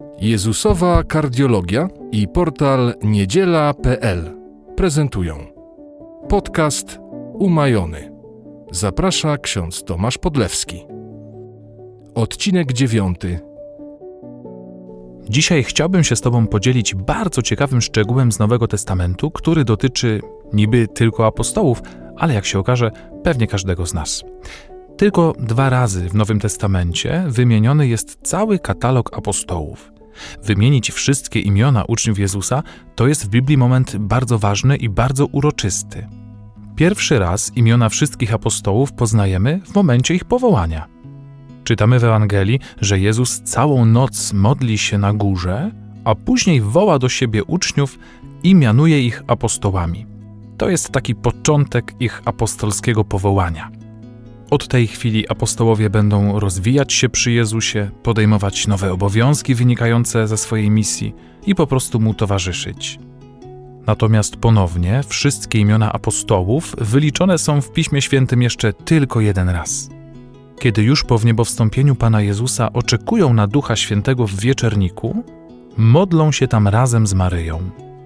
Jezusowa Kardiologia i portal niedziela.pl prezentują podcast Umajony. Zaprasza ksiądz Tomasz Podlewski. Odcinek 9. Dzisiaj chciałbym się z Tobą podzielić bardzo ciekawym szczegółem z Nowego Testamentu, który dotyczy niby tylko apostołów, ale jak się okaże, pewnie każdego z nas. Tylko 2 razy w Nowym Testamencie wymieniony jest cały katalog apostołów. Wymienić wszystkie imiona uczniów Jezusa to jest w Biblii moment bardzo ważny i bardzo uroczysty. Pierwszy raz imiona wszystkich apostołów poznajemy w momencie ich powołania. Czytamy w Ewangelii, że Jezus całą noc modli się na górze, a później woła do siebie uczniów i mianuje ich apostołami. To jest taki początek ich apostolskiego powołania. Od tej chwili apostołowie będą rozwijać się przy Jezusie, podejmować nowe obowiązki wynikające ze swojej misji i po prostu Mu towarzyszyć. Natomiast ponownie wszystkie imiona apostołów wyliczone są w Piśmie Świętym jeszcze tylko 1 raz. Kiedy już po wniebowstąpieniu Pana Jezusa oczekują na Ducha Świętego w wieczerniku, modlą się tam razem z Maryją.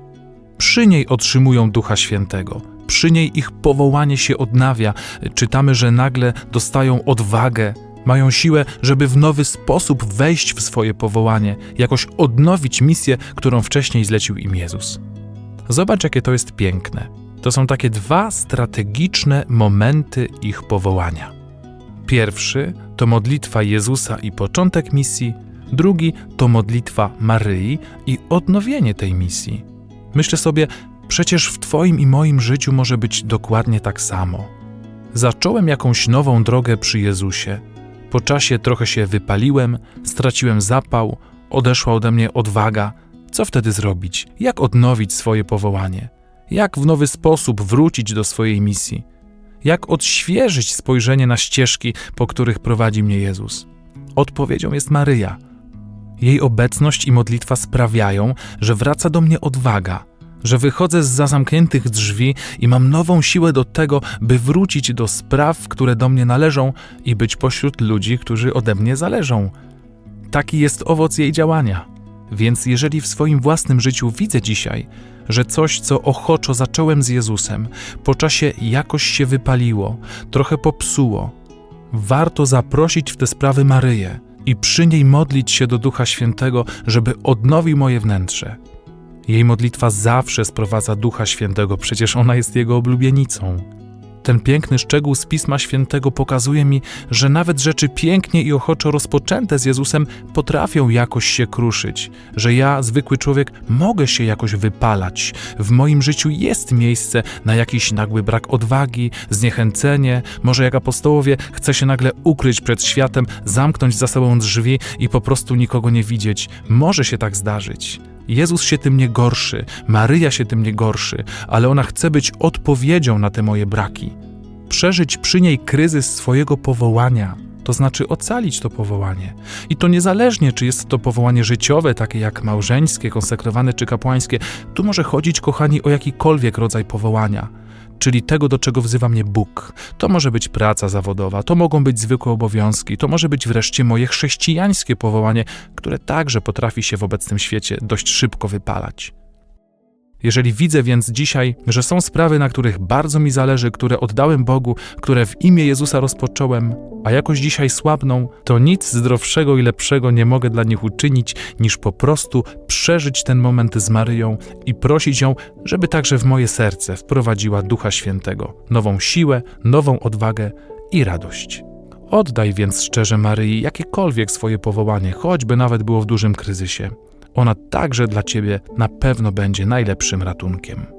Przy niej otrzymują Ducha Świętego, przy niej ich powołanie się odnawia. Czytamy, że nagle dostają odwagę, mają siłę, żeby w nowy sposób wejść w swoje powołanie, jakoś odnowić misję, którą wcześniej zlecił im Jezus. Zobacz, jakie to jest piękne. To są takie 2 strategiczne momenty ich powołania. Pierwszy to modlitwa Jezusa i początek misji, drugi to modlitwa Maryi i odnowienie tej misji. Myślę sobie, przecież w Twoim i moim życiu może być dokładnie tak samo. Zacząłem jakąś nową drogę przy Jezusie. Po czasie trochę się wypaliłem, straciłem zapał, odeszła ode mnie odwaga. Co wtedy zrobić? Jak odnowić swoje powołanie? Jak w nowy sposób wrócić do swojej misji? Jak odświeżyć spojrzenie na ścieżki, po których prowadzi mnie Jezus? Odpowiedzią jest Maryja. Jej obecność i modlitwa sprawiają, że wraca do mnie odwaga, że wychodzę zza zamkniętych drzwi i mam nową siłę do tego, by wrócić do spraw, które do mnie należą i być pośród ludzi, którzy ode mnie zależą. Taki jest owoc jej działania. Więc jeżeli w swoim własnym życiu widzę dzisiaj, że coś, co ochoczo zacząłem z Jezusem, po czasie jakoś się wypaliło, trochę popsuło, warto zaprosić w te sprawy Maryję i przy niej modlić się do Ducha Świętego, żeby odnowił moje wnętrze. Jej modlitwa zawsze sprowadza Ducha Świętego, przecież ona jest Jego oblubienicą. Ten piękny szczegół z Pisma Świętego pokazuje mi, że nawet rzeczy pięknie i ochoczo rozpoczęte z Jezusem potrafią jakoś się kruszyć, że ja, zwykły człowiek, mogę się jakoś wypalać. W moim życiu jest miejsce na jakiś nagły brak odwagi, zniechęcenie, może jak apostołowie chcę się nagle ukryć przed światem, zamknąć za sobą drzwi i po prostu nikogo nie widzieć. Może się tak zdarzyć. Jezus się tym nie gorszy, Maryja się tym nie gorszy, ale ona chce być odpowiedzią na te moje braki. Przeżyć przy niej kryzys swojego powołania, to znaczy ocalić to powołanie. I to niezależnie, czy jest to powołanie życiowe, takie jak małżeńskie, konsekrowane czy kapłańskie. Tu może chodzić, kochani, o jakikolwiek rodzaj powołania, czyli tego, do czego wzywa mnie Bóg. To może być praca zawodowa, to mogą być zwykłe obowiązki, to może być wreszcie moje chrześcijańskie powołanie, które także potrafi się w obecnym świecie dość szybko wypalać. Jeżeli widzę więc dzisiaj, że są sprawy, na których bardzo mi zależy, które oddałem Bogu, które w imię Jezusa rozpocząłem, a jakoś dzisiaj słabną, to nic zdrowszego i lepszego nie mogę dla nich uczynić, niż po prostu przeżyć ten moment z Maryją i prosić ją, żeby także w moje serce wprowadziła Ducha Świętego, nową siłę, nową odwagę i radość. Oddaj więc szczerze Maryi jakiekolwiek swoje powołanie, choćby nawet było w dużym kryzysie. Ona także dla Ciebie na pewno będzie najlepszym ratunkiem.